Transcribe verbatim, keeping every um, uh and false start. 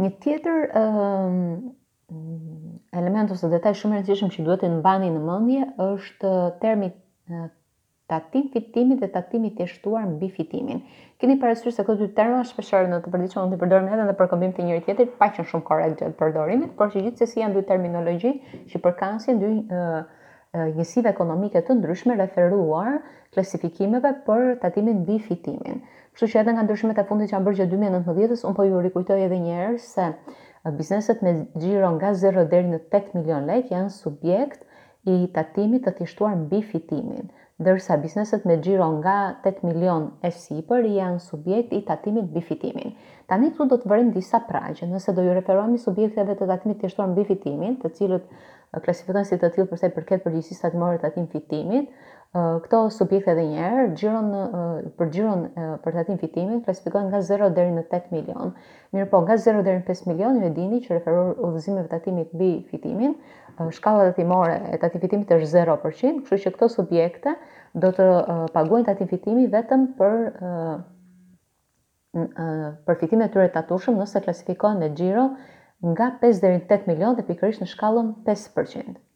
Një tjetër ëm, element ose detaj shumë i rëndësishëm që duhet të mbani në mendje është termi ë, tatim fitimi dhe tatimi i shtuar mbi fitimin. Keni parasysh se këto dy terma shpeshherë në të përditshme mund të përdorim edhe në përkombim të njëri tjetrit, pa qenë shumë korrekt gjatë përdorimit, por që gjithsesi janë dy terminologji që përkasin dy ë, njësive ekonomike të ndryshme referuar klasifikimeve për tatimin mbi fitimin. Kështu që edhe nga ndryshimet e fundit që janë bërë gjatë dy mijë e nëntëdhjetës, unë po ju rikujtoj edhe një herë se bizneset me xhiro nga zero deri në tetë milion lekë janë subjekt i tatimit të thjeshtuar mbi fitimin, ndërsa bizneset me xhiro nga tetë milion e sipër janë subjekt i tatimit mbi fitimin. Tani këtu do të vërim disa pragje. Nëse do ju referohemi subjekteve të tatimit të thjeshtuar mbi fitimin, të cilët klasifikohen si të tillë për sa i përket përgjegjësisë tatimore të tatim fitimit, këto subjekte edhe një herë, xhiron për xhiron për tatim fitimin klasifikohen nga zero deri në tetë milion. Mirë po, nga zero deri në pesë milion ju e dini që referohet udhëzimeve tatimit mbi fitimin, shkalla tatimore e tatim fitimit është zero përqind, kështu që këto subjekte do të paguajnë tatim fitimi vetëm për për fitimet e tyre tatueshëm nëse klasifikohen me xhiro nga pesë deri në tetë milion dhe pikërisht në shkallën pesë përqind.